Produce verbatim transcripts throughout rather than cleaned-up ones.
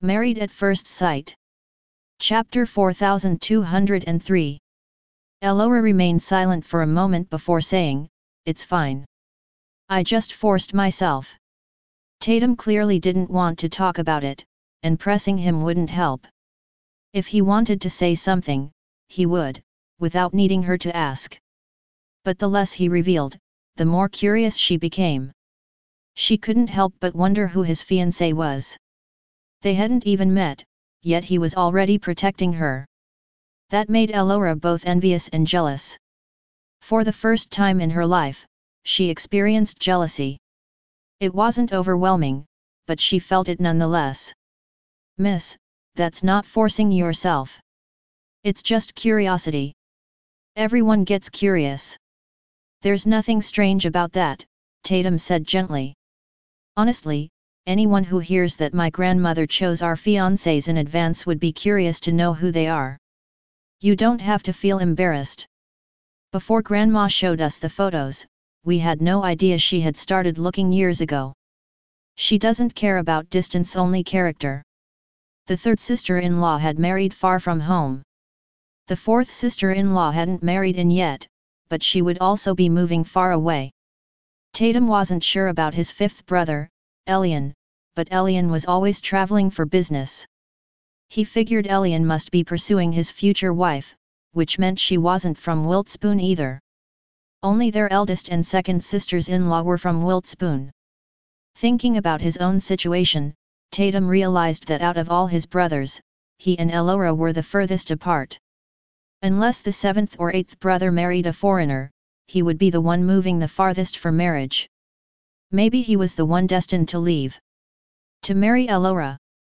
Married at First Sight. Chapter four thousand two hundred three. Elora remained silent for a moment before saying, "It's fine. I just forced myself." Tatum clearly didn't want to talk about it, and pressing him wouldn't help. If he wanted to say something, he would, without needing her to ask. But the less he revealed, the more curious she became. She couldn't help but wonder who his fiancé was. They hadn't even met, yet he was already protecting her. That made Elora both envious and jealous. For the first time in her life, she experienced jealousy. It wasn't overwhelming, but she felt it nonetheless. "Miss, that's not forcing yourself. It's just curiosity. Everyone gets curious. There's nothing strange about that," Tatum said gently. "Honestly, anyone who hears that my grandmother chose our fiancés in advance would be curious to know who they are. You don't have to feel embarrassed. Before Grandma showed us the photos, we had no idea she had started looking years ago. She doesn't care about distance-only character." The third sister-in-law had married far from home. The fourth sister-in-law hadn't married in yet, but she would also be moving far away. Tatum wasn't sure about his fifth brother, Elian, but Elian was always traveling for business. He figured Elian must be pursuing his future wife, which meant she wasn't from Wiltspoon either. Only their eldest and second sisters-in-law were from Wiltspoon. Thinking about his own situation, Tatum realized that out of all his brothers, he and Elora were the furthest apart. Unless the seventh or eighth brother married a foreigner, he would be the one moving the farthest for marriage. Maybe he was the one destined to leave. To marry Elora.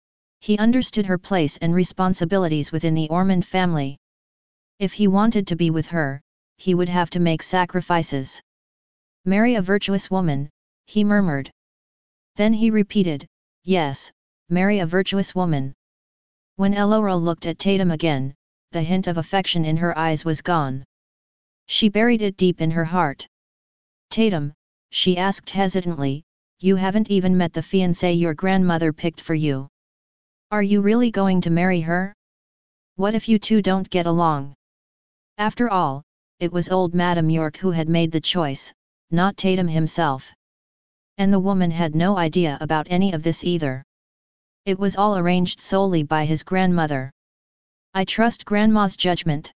He understood her place and responsibilities within the Ormond family. If he wanted to be with her, he would have to make sacrifices. "Marry a virtuous woman," he murmured. Then he repeated, "Yes, marry a virtuous woman." When Elora looked at Tatum again, the hint of affection in her eyes was gone. She buried it deep in her heart. "Tatum," she asked hesitantly, "you haven't even met the fiancé your grandmother picked for you. Are you really going to marry her? What if you two don't get along?" After all, it was old Madame York who had made the choice, not Tatum himself. And the woman had no idea about any of this either. It was all arranged solely by his grandmother. "I trust Grandma's judgment.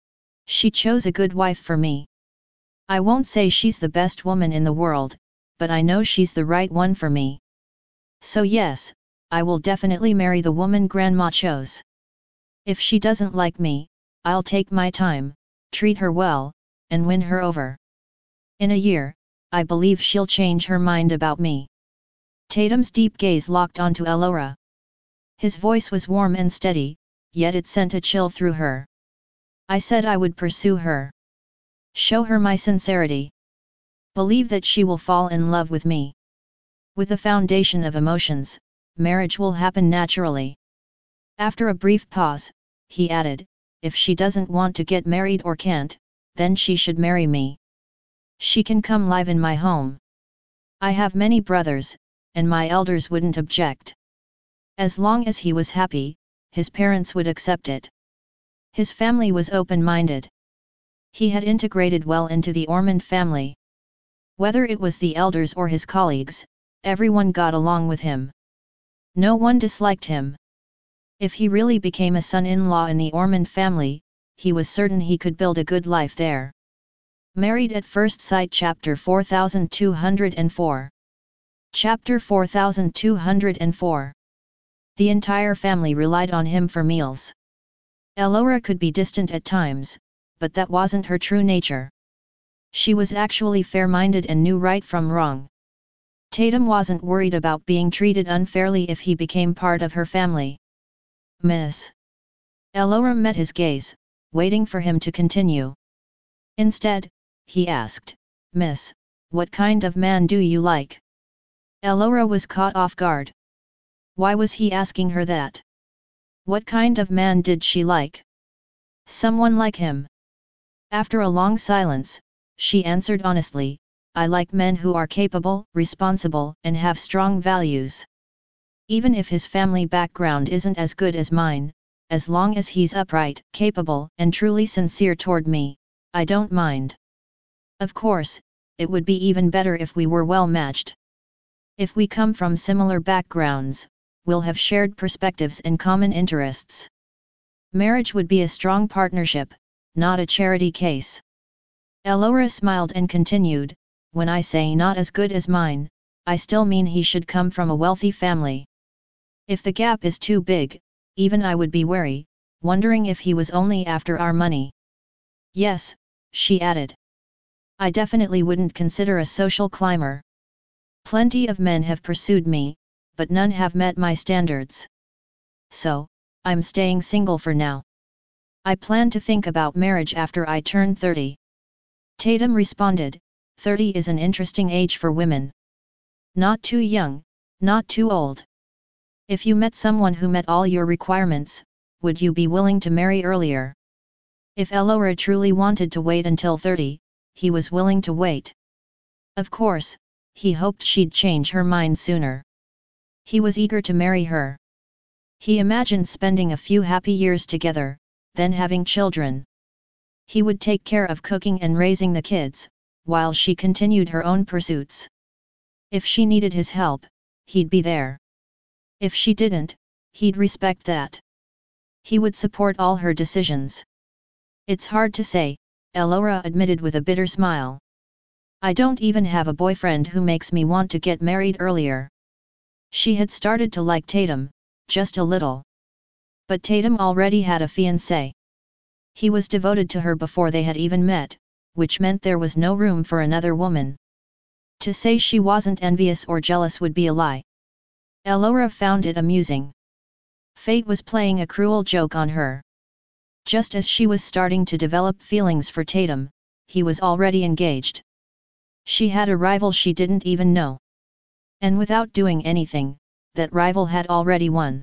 She chose a good wife for me. I won't say she's the best woman in the world, but I know she's the right one for me. So yes, I will definitely marry the woman Grandma chose. If she doesn't like me, I'll take my time, treat her well, and win her over. In a year, I believe she'll change her mind about me." Tatum's deep gaze locked onto Elora. His voice was warm and steady, yet it sent a chill through her. "I said I would pursue her. Show her my sincerity. Believe that she will fall in love with me. With the foundation of emotions, marriage will happen naturally." After a brief pause, he added, "If she doesn't want to get married or can't, then she should marry me. She can come live in my home. I have many brothers, and my elders wouldn't object. As long as he was happy, his parents would accept it." His family was open-minded. He had integrated well into the Ormond family. Whether it was the elders or his colleagues, everyone got along with him. No one disliked him. If he really became a son-in-law in the Ormond family, he was certain he could build a good life there. Married at First Sight. Chapter four thousand two hundred four. Chapter four thousand two hundred four. The entire family relied on him for meals. Elora could be distant at times, but that wasn't her true nature. She was actually fair-minded and knew right from wrong. Tatum wasn't worried about being treated unfairly if he became part of her family. "Miss?" Elora met his gaze, waiting for him to continue. Instead, he asked, "Miss, what kind of man do you like?" Elora was caught off guard. Why was he asking her that? What kind of man did she like? Someone like him. After a long silence, she answered honestly, "I like men who are capable, responsible, and have strong values." Even if his family background isn't as good as mine, as long as he's upright, capable, and truly sincere toward me, I don't mind. Of course, it would be even better if we were well matched. If we come from similar backgrounds, we'll have shared perspectives and common interests. Marriage would be a strong partnership, not a charity case. Elora smiled and continued, when I say not as good as mine, I still mean he should come from a wealthy family. If the gap is too big, even I would be wary, wondering if he was only after our money. Yes, she added. I definitely wouldn't consider a social climber. Plenty of men have pursued me, but none have met my standards. So, I'm staying single for now. I plan to think about marriage after I turn thirty. Tatum responded, thirty is an interesting age for women. Not too young, not too old. If you met someone who met all your requirements, would you be willing to marry earlier? If Elora truly wanted to wait until thirty, he was willing to wait. Of course, he hoped she'd change her mind sooner. He was eager to marry her. He imagined spending a few happy years together, then having children. He would take care of cooking and raising the kids, while she continued her own pursuits. If she needed his help, he'd be there. If she didn't, he'd respect that. He would support all her decisions. It's hard to say, Elora admitted with a bitter smile. I don't even have a boyfriend who makes me want to get married earlier. She had started to like Tatum, just a little. But Tatum already had a fiancé. He was devoted to her before they had even met, which meant there was no room for another woman. To say she wasn't envious or jealous would be a lie. Elora found it amusing. Fate was playing a cruel joke on her. Just as she was starting to develop feelings for Tatum, he was already engaged. She had a rival she didn't even know. And without doing anything, that rival had already won.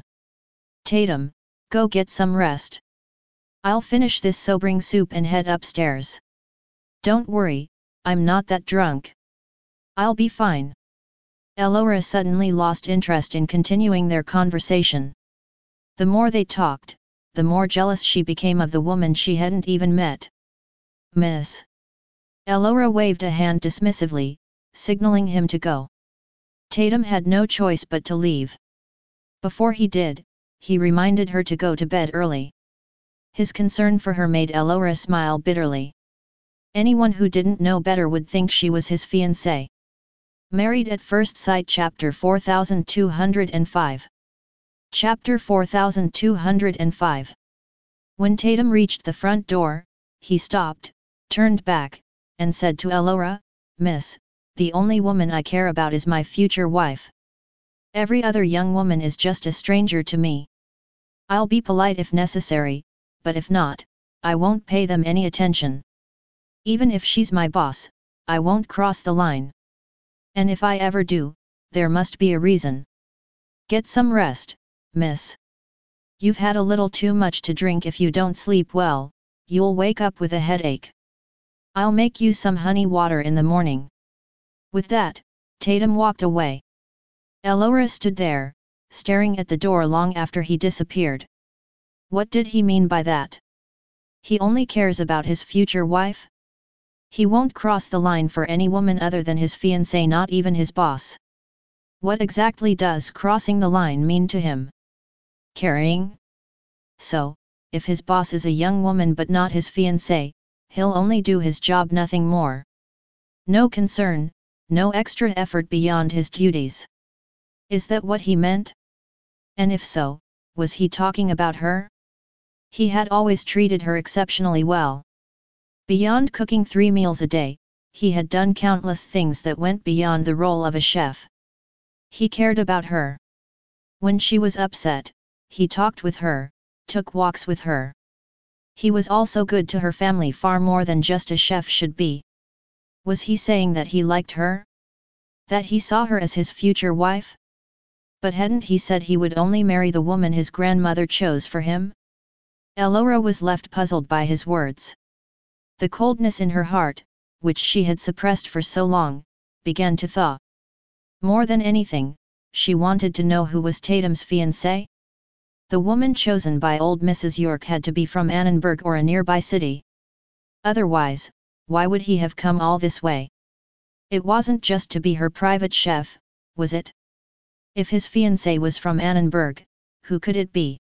Tatum, go get some rest. I'll finish this sobering soup and head upstairs. Don't worry, I'm not that drunk. I'll be fine. Elora suddenly lost interest in continuing their conversation. The more they talked, the more jealous she became of the woman she hadn't even met. Miss. Elora waved a hand dismissively, signaling him to go. Tatum had no choice but to leave. Before he did, he reminded her to go to bed early. His concern for her made Elora smile bitterly. Anyone who didn't know better would think she was his fiancée. Married at First Sight Chapter four thousand two hundred five. Chapter four thousand two hundred five. When Tatum reached the front door, he stopped, turned back, and said to Elora, Miss, the only woman I care about is my future wife. Every other young woman is just a stranger to me. I'll be polite if necessary, but if not, I won't pay them any attention. Even if she's my boss, I won't cross the line. And if I ever do, there must be a reason. Get some rest, miss. You've had a little too much to drink. If you don't sleep well, you'll wake up with a headache. I'll make you some honey water in the morning. With that, Tatum walked away. Elora stood there, staring at the door long after he disappeared. What did he mean by that? He only cares about his future wife? He won't cross the line for any woman other than his fiancée, not even his boss. What exactly does crossing the line mean to him? Carrying? So, if his boss is a young woman but not his fiancée, he'll only do his job, nothing more. No concern, no extra effort beyond his duties. Is that what he meant? And if so, was he talking about her? He had always treated her exceptionally well. Beyond cooking three meals a day, he had done countless things that went beyond the role of a chef. He cared about her. When she was upset, he talked with her, took walks with her. He was also good to her family, far more than just a chef should be. Was he saying that he liked her? That he saw her as his future wife? But hadn't he said he would only marry the woman his grandmother chose for him? Elora was left puzzled by his words. The coldness in her heart, which she had suppressed for so long, began to thaw. More than anything, she wanted to know who was Tatum's fiancé. The woman chosen by old Missus York had to be from Annenberg or a nearby city. Otherwise, why would he have come all this way? It wasn't just to be her private chef, was it? If his fiancé was from Annenberg, who could it be?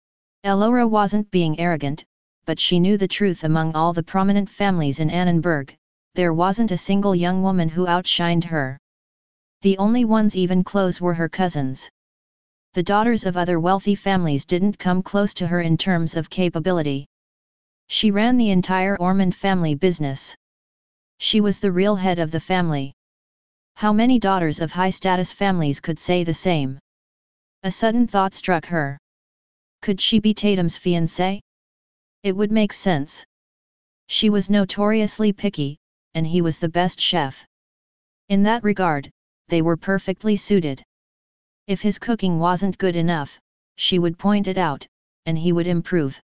Elora wasn't being arrogant, but she knew the truth. Among all the prominent families in Annenberg, there wasn't a single young woman who outshined her. The only ones even close were her cousins. The daughters of other wealthy families didn't come close to her in terms of capability. She ran the entire Ormond family business. She was the real head of the family. How many daughters of high-status families could say the same? A sudden thought struck her. Could she be Tatum's fiancé? It would make sense. She was notoriously picky, and he was the best chef. In that regard, they were perfectly suited. If his cooking wasn't good enough, she would point it out, and he would improve.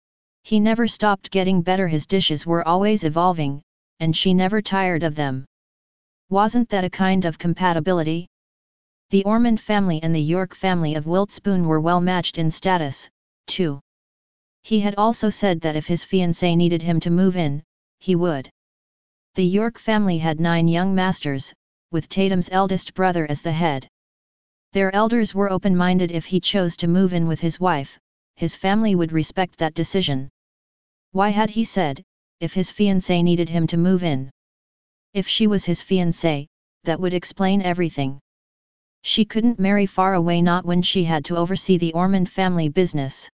He never stopped getting better. His dishes were always evolving, and she never tired of them. Wasn't that a kind of compatibility? The Ormond family and the York family of Wiltspoon were well matched in status, too. He had also said that if his fiancée needed him to move in, he would. The York family had nine young masters, with Tatum's eldest brother as the head. Their elders were open-minded. If he chose to move in with his wife, his family would respect that decision. Why had he said, if his fiancée needed him to move in? If she was his fiancée, that would explain everything. She couldn't marry far away, not when she had to oversee the Ormond family business.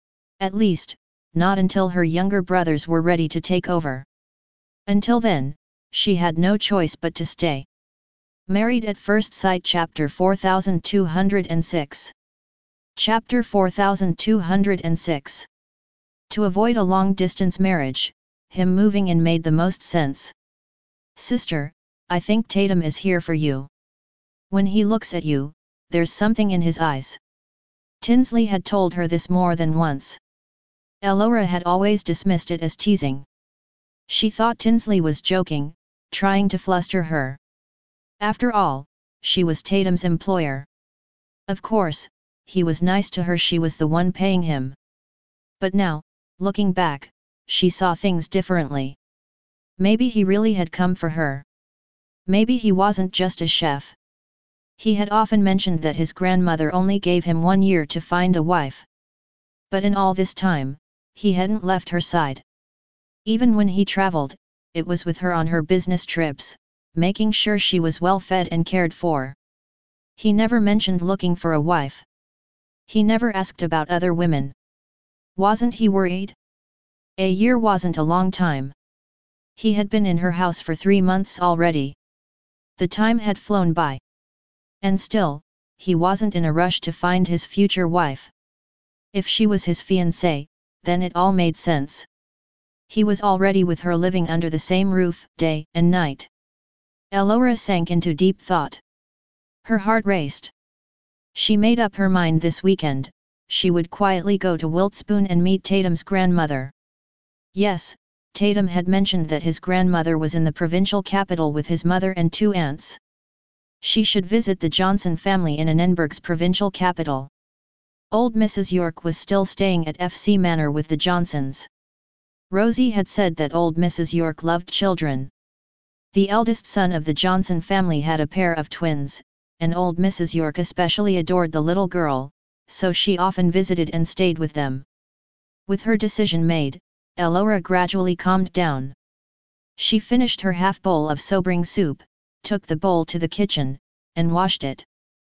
At least, not until her younger brothers were ready to take over. Until then, she had no choice but to stay. Married at First Sight Chapter four thousand two hundred six. Chapter four thousand two hundred six. To avoid a long-distance marriage, him moving in made the most sense. Sister, I think Tatum is here for you. When he looks at you, there's something in his eyes. Tinsley had told her this more than once. Elora had always dismissed it as teasing. She thought Tinsley was joking, trying to fluster her. After all, she was Tatum's employer. Of course, he was nice to her. She was the one paying him. But now, looking back, she saw things differently. Maybe he really had come for her. Maybe he wasn't just a chef. He had often mentioned that his grandmother only gave him one year to find a wife. But in all this time, he hadn't left her side. Even when he traveled, it was with her on her business trips, making sure she was well fed and cared for. He never mentioned looking for a wife. He never asked about other women. Wasn't he worried? A year wasn't a long time. He had been in her house for three months already. The time had flown by. And still, he wasn't in a rush to find his future wife. If she was his fiancée, then it all made sense. He was already with her, living under the same roof, day and night. Elora sank into deep thought. Her heart raced. She made up her mind this weekend, she would quietly go to Wiltspoon and meet Tatum's grandmother. Yes, Tatum had mentioned that his grandmother was in the provincial capital with his mother and two aunts. She should visit the Johnson family in Annenberg's provincial capital. Old Missus York was still staying at F C Manor with the Johnsons. Rosie had said that old Missus York loved children. The eldest son of the Johnson family had a pair of twins, and old Missus York especially adored the little girl, so she often visited and stayed with them. With her decision made, Elora gradually calmed down. She finished her half-bowl of sobering soup, took the bowl to the kitchen, and washed it.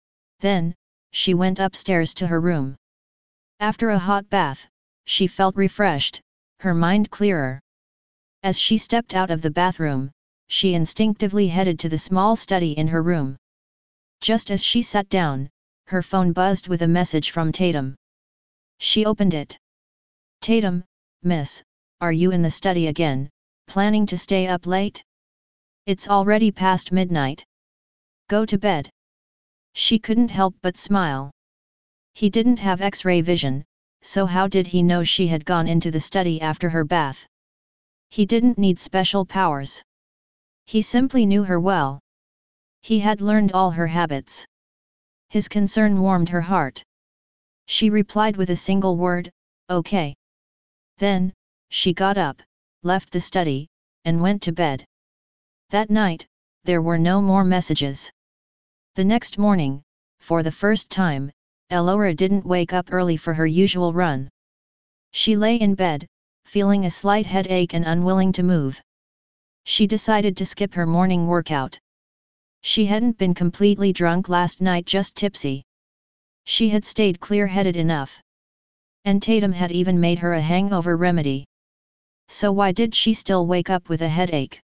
Then, she went upstairs to her room. After a hot bath, she felt refreshed, her mind clearer. As she stepped out of the bathroom, she instinctively headed to the small study in her room. Just as she sat down, her phone buzzed with a message from Tatum. She opened it. Tatum, miss, are you in the study again, planning to stay up late? It's already past midnight. Go to bed. She couldn't help but smile. He didn't have X-ray vision, so how did he know she had gone into the study after her bath? He didn't need special powers. He simply knew her well. He had learned all her habits. His concern warmed her heart. She replied with a single word, "Okay." Then, she got up, left the study, and went to bed. That night, there were no more messages. The next morning, for the first time, Elora didn't wake up early for her usual run. She lay in bed, feeling a slight headache and unwilling to move. She decided to skip her morning workout. She hadn't been completely drunk last night, just tipsy. She had stayed clear-headed enough. And Tatum had even made her a hangover remedy. So why did she still wake up with a headache?